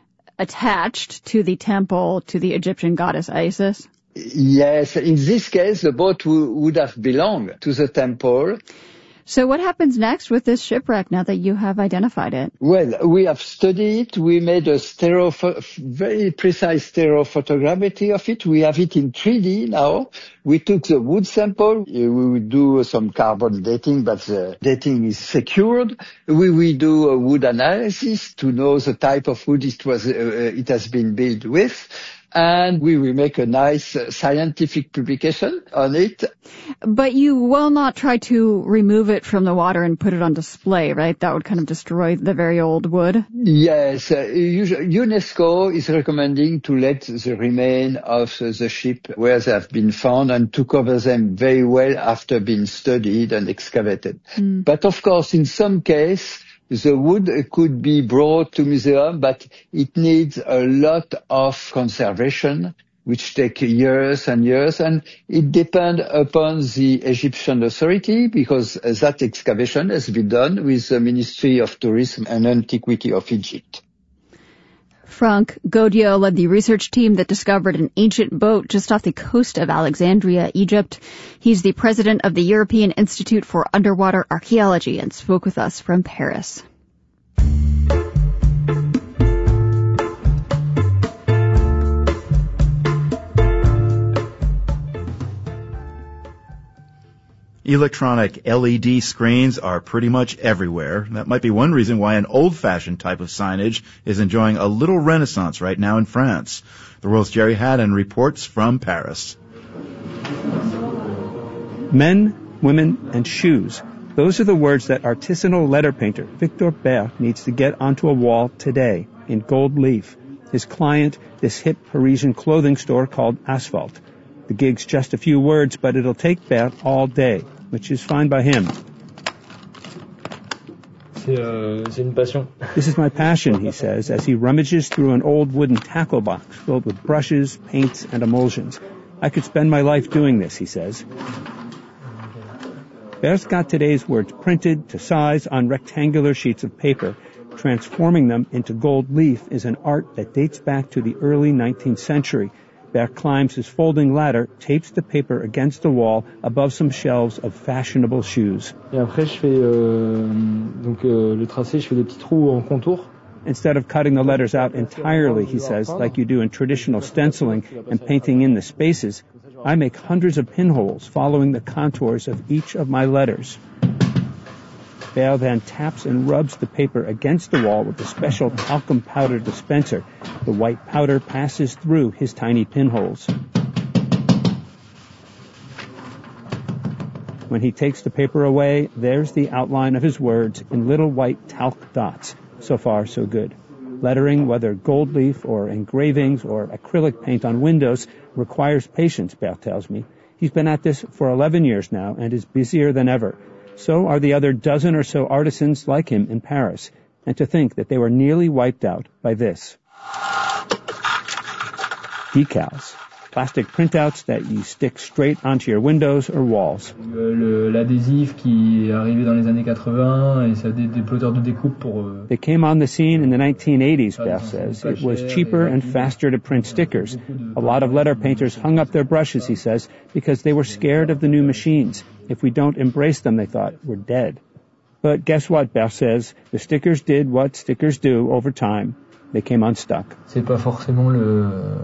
attached to the temple to the Egyptian goddess Isis? Yes, in this case, the boat w- would have belonged to the temple. So what happens next with this shipwreck now that you have identified it? Well, we have studied it. We made a stereo, very precise stereophotogrammetry of it. We have it in three D now. We took the wood sample. We will do some carbon dating, but the dating is secured. We will do a wood analysis to know the type of wood it was, uh, it has been built with. And we will make a nice uh, scientific publication on it. But you will not try to remove it from the water and put it on display, right? That would kind of destroy the very old wood. Yes. Uh, UNESCO is recommending to let the remains of uh, the ship where they have been found and to cover them very well after being studied and excavated. Mm. But of course, in some case, the wood could be brought to museum, but it needs a lot of conservation, which take years and years, and it depends upon the Egyptian authority because that excavation has been done with the Ministry of Tourism and Antiquity of Egypt. Franck Gaudiot led the research team that discovered an ancient boat just off the coast of Alexandria, Egypt. He's the president of the European Institute for Underwater Archaeology and spoke with us from Paris. Electronic L E D screens are pretty much everywhere. That might be one reason why an old-fashioned type of signage is enjoying a little renaissance right now in France. The World's Jerry Haddon reports from Paris. Men, women, and shoes. Those are the words that artisanal letter painter Victor Bert needs to get onto a wall today in gold leaf. His client, this hip Parisian clothing store called Asphalt. The gig's just a few words, but it'll take Bert all day, which is fine by him. This is my passion, he says, as he rummages through an old wooden tackle box filled with brushes, paints, and emulsions. I could spend my life doing this, he says. Bert's got today's words printed to size on rectangular sheets of paper. Transforming them into gold leaf is an art that dates back to the early nineteenth century. Bert climbs his folding ladder, tapes the paper against the wall above some shelves of fashionable shoes. Instead of cutting the letters out entirely, he says, like you do in traditional stenciling and painting in the spaces, I make hundreds of pinholes following the contours of each of my letters. Bert then taps and rubs the paper against the wall with a special talcum powder dispenser. The white powder passes through his tiny pinholes. When he takes the paper away, there's the outline of his words in little white talc dots. So far, so good. Lettering, whether gold leaf or engravings or acrylic paint on windows, requires patience, Bert tells me. He's been at this for eleven years now and is busier than ever. So are the other dozen or so artisans like him in Paris. And to think that they were nearly wiped out by this. Decals. Plastic printouts that you stick straight onto your windows or walls. L'adhésif qui est arrivé dans les années quatre-vingts et ça des déploteurs de découpe pour. They came on the scene in the nineteen eighties, Bert says. It was cheaper and faster to print stickers. A lot of letter painters hung up their brushes, he says, because they were scared of the new machines. If we don't embrace them, they thought, we're dead. But guess what, Bert says? The stickers did what stickers do over time. They came unstuck. C'est pas forcément le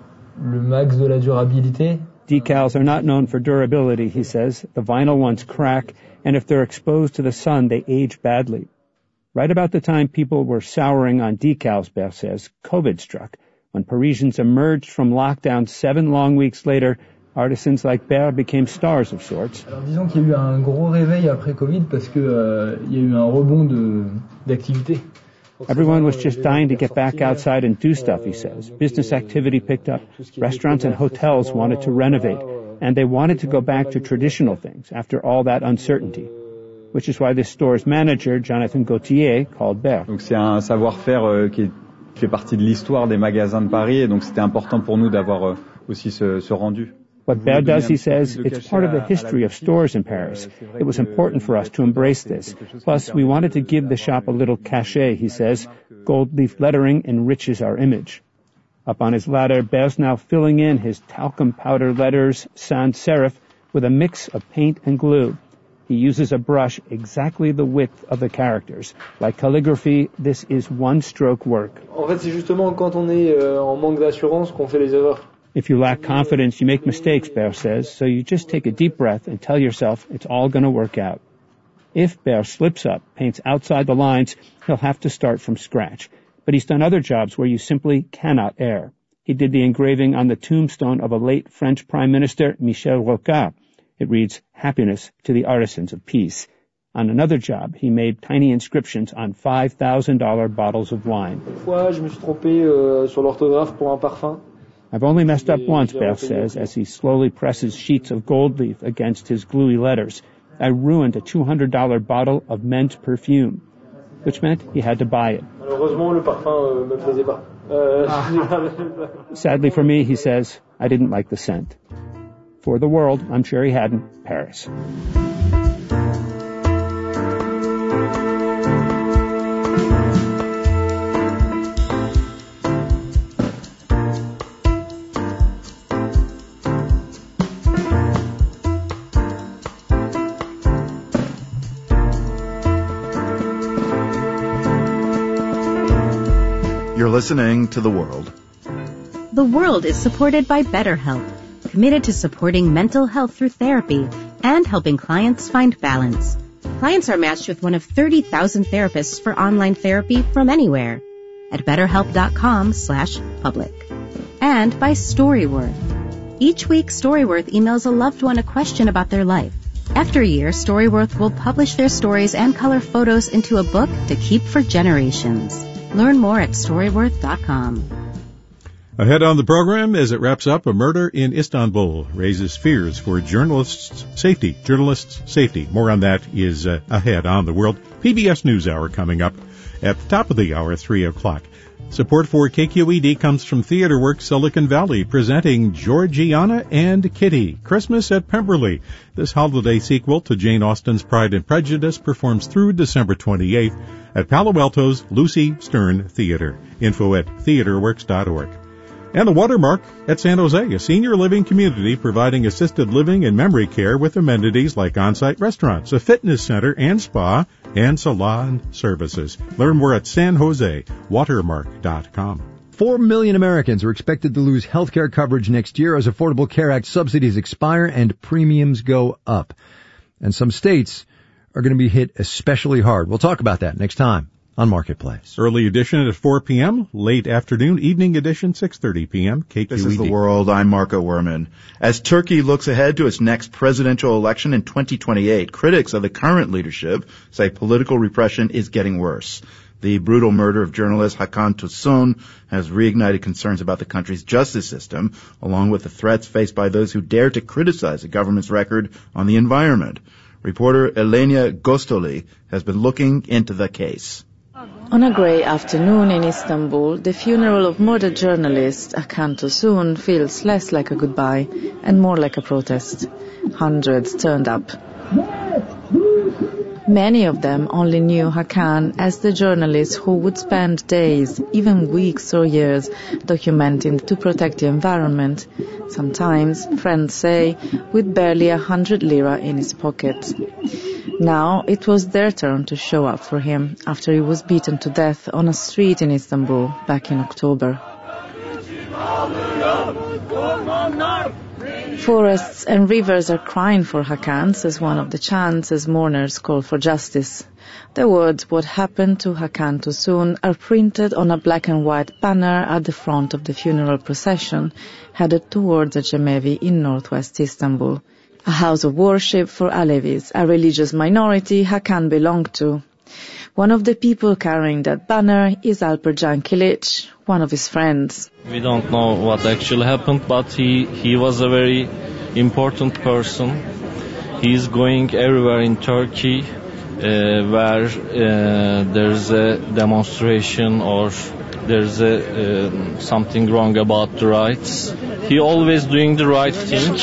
le max de la durabilité. Decals are not known for durability, he says. The vinyl ones crack, and if they're exposed to the sun, they age badly. Right about the time people were souring on decals, Bert says, COVID struck. When Parisians emerged from lockdown seven long weeks later, artisans like Bert became stars of sorts. Alors disons qu'il y a eu un gros réveil après Covid parce que euh, il y a eu un rebond de d'activité. Everyone was just dying to get back outside and do stuff, he says. Business activity picked up. Restaurants and hotels wanted to renovate, and they wanted to go back to traditional things after all that uncertainty. Which is why this store's manager, Jonathan Gauthier, called Bert. Donc c'est un savoir-faire euh, qui fait partie de l'histoire des magasins de Paris, et donc c'était important pour nous d'avoir euh, aussi ce, ce rendu. What Bert does, he says, it's part of the history of stores in Paris. It was important for us to embrace this. Plus, we wanted to give the shop a little cachet, he says. Gold leaf lettering enriches our image. Up on his ladder, Bert's now filling in his talcum powder letters sans serif with a mix of paint and glue. He uses a brush exactly the width of the characters. Like calligraphy, this is one-stroke work. En fait, c'est justement quand on est euh, en manque d'assurance qu'on fait les erreurs. If you lack confidence, you make mistakes, Bert says, so you just take a deep breath and tell yourself it's all going to work out. If Bert slips up, paints outside the lines, he'll have to start from scratch. But he's done other jobs where you simply cannot err. He did the engraving on the tombstone of a late French Prime Minister, Michel Rocard. It reads, "Happiness to the artisans of peace." On another job, he made tiny inscriptions on five thousand dollars bottles of wine. Une fois, je me suis trompé euh, sur l'orthographe pour un parfum. I've only messed up once, Bert says, as he slowly presses sheets of gold leaf against his gluey letters. I ruined a two hundred dollars bottle of men's perfume, which meant he had to buy it. Malheureusement, le parfum me plaisait pas. Sadly for me, he says, I didn't like the scent. For the World, I'm Sherry Haddon, Paris. You're listening to The World. The World is supported by BetterHelp, committed to supporting mental health through therapy. and helping clients find balance. Clients are matched with one of thirty thousand therapists for online therapy from anywhere at betterhelp.com slash public. And by Storyworth. Each week, Storyworth emails a loved one a question about their life. After a year, Storyworth will publish their stories and color photos into a book to keep for generations. Learn more at storyworth dot com. Ahead on the program, as it wraps up, a murder in Istanbul raises fears for journalists' safety. Journalists' safety. More on that is uh, ahead on the World P B S NewsHour coming up at the top of the hour, three o'clock. Support for K Q E D comes from TheatreWorks Silicon Valley, presenting Georgiana and Kitty, Christmas at Pemberley. This holiday sequel to Jane Austen's Pride and Prejudice performs through December twenty-eighth at Palo Alto's Lucy Stern Theater. Info at theatreworks dot org. And the Watermark at San Jose, a senior living community providing assisted living and memory care with amenities like on-site restaurants, a fitness center and spa, and salon services. Learn more at san jose watermark dot com. Four million Americans are expected to lose health care coverage next year as Affordable Care Act subsidies expire and premiums go up. And some states are going to be hit especially hard. We'll talk about that next time on Marketplace. Early edition at four p.m., late afternoon, evening edition, six thirty p.m., K Q E D. This is The World. I'm Marco Werman. As Turkey looks ahead to its next presidential election in twenty twenty-eight, critics of the current leadership say political repression is getting worse. The brutal murder of journalist Hakan Tosun has reignited concerns about the country's justice system, along with the threats faced by those who dare to criticize the government's record on the environment. Reporter Elenia Gostoli has been looking into the case. On a grey afternoon in Istanbul, the funeral of murdered journalist Hakan Tosun feels less like a goodbye and more like a protest. Hundreds turned up. Many of them only knew Hakan as the journalist who would spend days, even weeks or years, documenting to protect the environment. Sometimes, friends say, with barely a hundred lira in his pocket. Now it was their turn to show up for him after he was beaten to death on a street in Istanbul back in October. Forests and rivers are crying for Hakan, says one of the chants as mourners call for justice. The words, "What happened to Hakan Tosun," are printed on a black and white banner at the front of the funeral procession, headed towards a Cemevi in northwest Istanbul. A house of worship for Alevis, a religious minority Hakan belonged to. One of the people carrying that banner is Alpercan Kilic, one of his friends. We don't know what actually happened, but he, he was a very important person. He's going everywhere in Turkey uh, where uh, there's a demonstration or there's a, uh, something wrong about the rights. He always doing the right thing,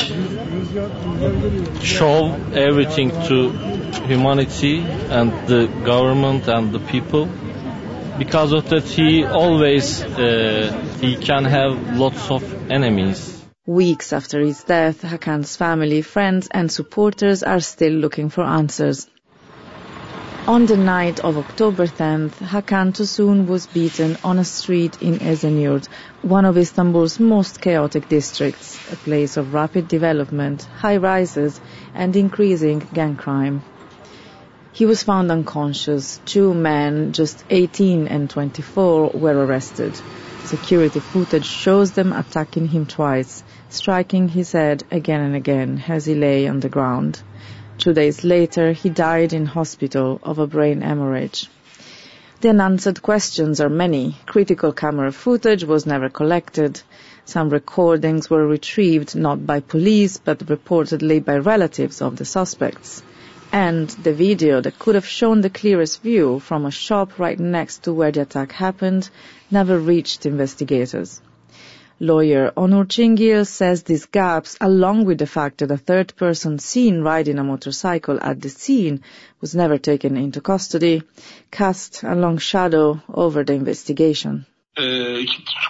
show everything to humanity and the government and the people. Because of that, he always uh, he can have lots of enemies. Weeks after his death, Hakan's family, friends and supporters are still looking for answers. On the night of October tenth, Hakan Tosun was beaten on a street in Esenyurt, one of Istanbul's most chaotic districts, a place of rapid development, high rises and increasing gang crime. He was found unconscious. Two men, just eighteen and twenty-four, were arrested. Security footage shows them attacking him twice, striking his head again and again as he lay on the ground. Two days later, he died in hospital of a brain hemorrhage. The unanswered questions are many. Critical camera footage was never collected. Some recordings were retrieved not by police, but reportedly by relatives of the suspects. And the video that could have shown the clearest view from a shop right next to where the attack happened never reached investigators. Lawyer Onur Cingil says these gaps, along with the fact that a third person seen riding a motorcycle at the scene was never taken into custody, cast a long shadow over the investigation. There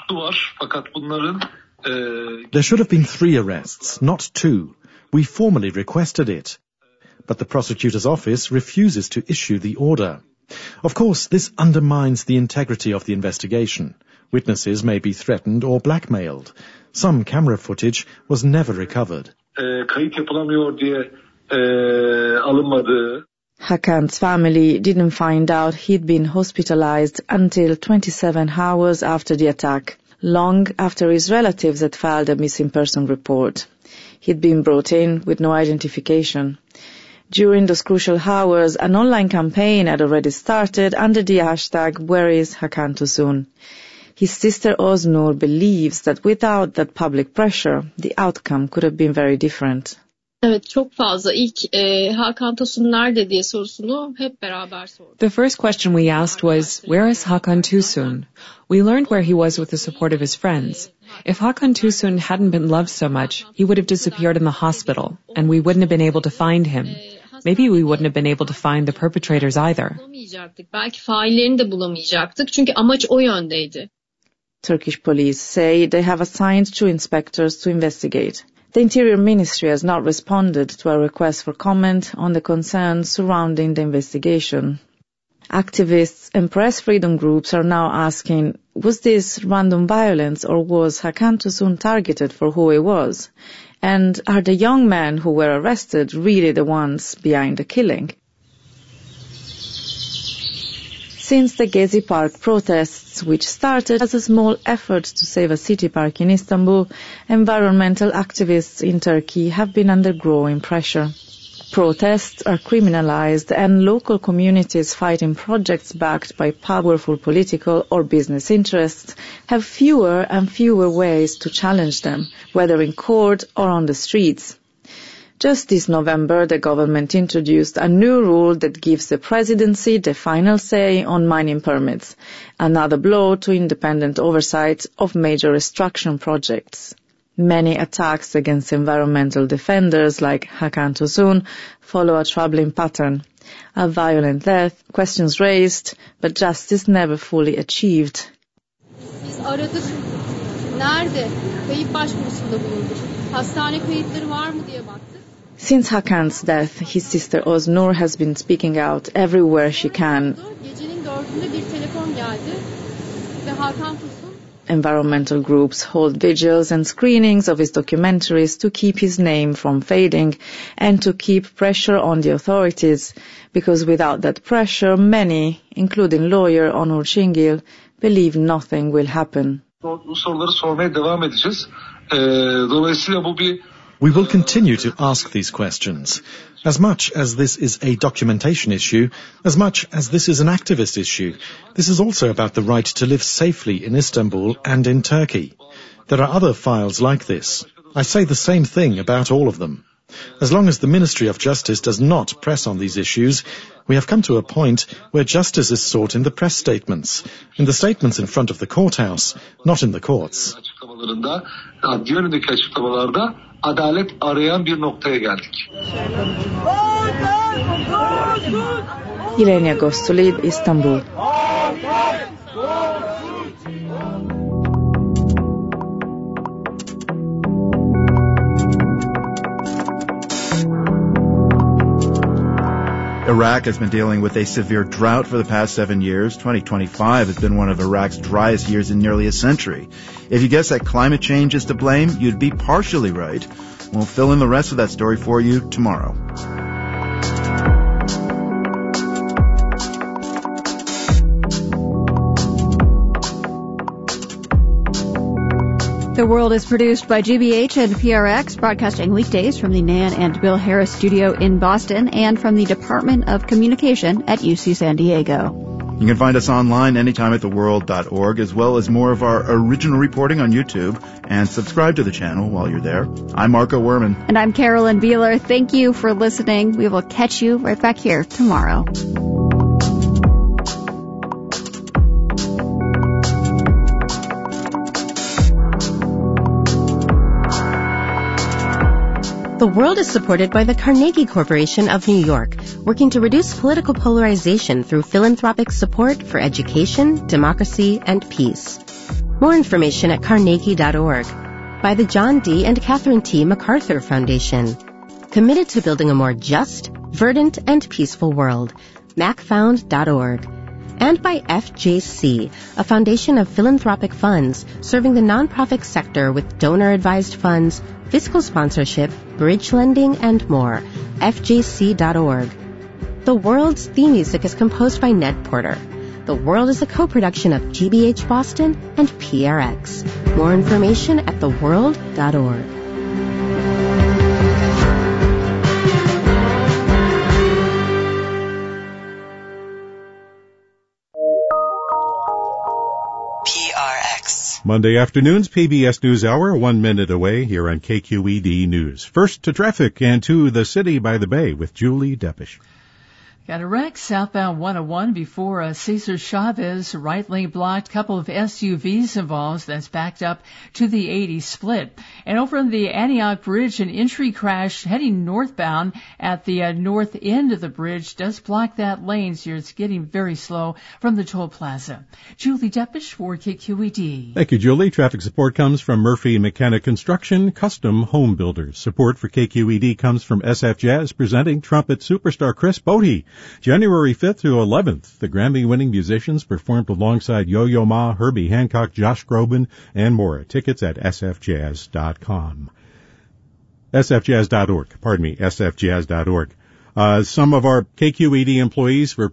should have been three arrests, not two. We formally requested it. But the prosecutor's office refuses to issue the order. Of course, this undermines the integrity of the investigation. Witnesses may be threatened or blackmailed. Some camera footage was never recovered. alınmadığı. Hakan's family didn't find out he'd been hospitalized until twenty-seven hours after the attack, long after his relatives had filed a missing person report. He'd been brought in with no identification. During those crucial hours, an online campaign had already started under the hashtag Where is Hakan Tosun? His sister Oznur believes that without that public pressure, the outcome could have been very different. Evet, çok fazla ilk e, Hakan Tosun nerede diye sorusunu hep beraber sorduk. The first question we asked was, where is Hakan Tosun? We learned where he was with the support of his friends. If Hakan Tosun hadn't been loved so much, he would have disappeared in the hospital, and we wouldn't have been able to find him. Maybe we wouldn't have been able to find the perpetrators either. Bulamayacaktık. Belki faillerini de bulamayacaktık. Çünkü amaç o yöndeydi. Turkish police say they have assigned two inspectors to investigate. The Interior Ministry has not responded to a request for comment on the concerns surrounding the investigation. Activists and press freedom groups are now asking, was this random violence or was Hakan Tosun targeted for who he was? And are the young men who were arrested really the ones behind the killing? Since the Gezi Park protests, which started as a small effort to save a city park in Istanbul, environmental activists in Turkey have been under growing pressure. Protests are criminalized and local communities fighting projects backed by powerful political or business interests have fewer and fewer ways to challenge them, whether in court or on the streets. Just this November, the government introduced a new rule that gives the presidency the final say on mining permits, another blow to independent oversight of major extraction projects. Many attacks against environmental defenders like Hakan Tosun follow a troubling pattern. A violent death, questions raised, but justice never fully achieved. Biz aradık. Nerede? Kayıp başvurusunda bulunduk. Hastane kayıtları var mı diye baktık. Since Hakan's death, his sister Oznur has been speaking out everywhere she can. Gecenin dördünde bir telefon geldi ve Hakan Tosun. Environmental groups hold vigils and screenings of his documentaries to keep his name from fading and to keep pressure on the authorities, because without that pressure, many, including lawyer Onur Çingil, believe nothing will happen. Bu soruları sormaya devam edeceğiz. Dolayısıyla bu bir We will continue to ask these questions. As much as this is a documentation issue, as much as this is an activist issue, this is also about the right to live safely in Istanbul and in Turkey. There are other files like this. I say the same thing about all of them. As long as the Ministry of Justice does not press on these issues, we have come to a point where justice is sought in the press statements, in the statements in front of the courthouse, not in the courts. Açıklamalarında, adliye önündeki açıklamalarda adalet arayan bir noktaya geldik. Ilenia Gostolib, Istanbul. Iraq has been dealing with a severe drought for the past seven years. twenty twenty-five has been one of Iraq's driest years in nearly a century. If you guess that climate change is to blame, you'd be partially right. We'll fill in the rest of that story for you tomorrow. The World is produced by G B H and P R X, broadcasting weekdays from the Nan and Bill Harris studio in Boston and from the Department of Communication at U C San Diego. You can find us online anytime at the world dot org, as well as more of our original reporting on YouTube, and subscribe to the channel while you're there. I'm Marco Werman. And I'm Carolyn Beeler. Thank you for listening. We will catch you right back here tomorrow. The World is supported by the Carnegie Corporation of New York, working to reduce political polarization through philanthropic support for education, democracy, and peace. More information at carnegie dot org. By the John D. and Catherine T. MacArthur Foundation. Committed to building a more just, verdant, and peaceful world. mac found dot org. And by F J C, a foundation of philanthropic funds serving the nonprofit sector with donor-advised funds, fiscal sponsorship, bridge lending, and more. F J C dot org. The World's theme music is composed by Ned Porter. The World is a co-production of G B H Boston and P R X. More information at the world dot org. P R X. Monday afternoons, P B S NewsHour, one minute away here on K Q E D News. First to traffic and to the city by the bay with Julie Deppish. Got a wreck southbound one oh one before uh, Cesar Chavez, right lane blocked. Couple of S U Vs involved. That's backed up to the eighty split. And over on the Antioch Bridge, an entry crash heading northbound at the uh, north end of the bridge does block that lane, so it's getting very slow from the toll plaza. Julie Deppish for K Q E D. Thank you, Julie. Traffic support comes from Murphy McKenna Construction, custom home builders. Support for K Q E D comes from S F Jazz, presenting trumpet superstar Chris Botti. January fifth through eleventh, the Grammy-winning musicians performed alongside Yo-Yo Ma, Herbie Hancock, Josh Groban, and more. Tickets at s f jazz dot com. s f jazz dot org, pardon me, s f jazz dot org. Uh, some of our K Q E D employees were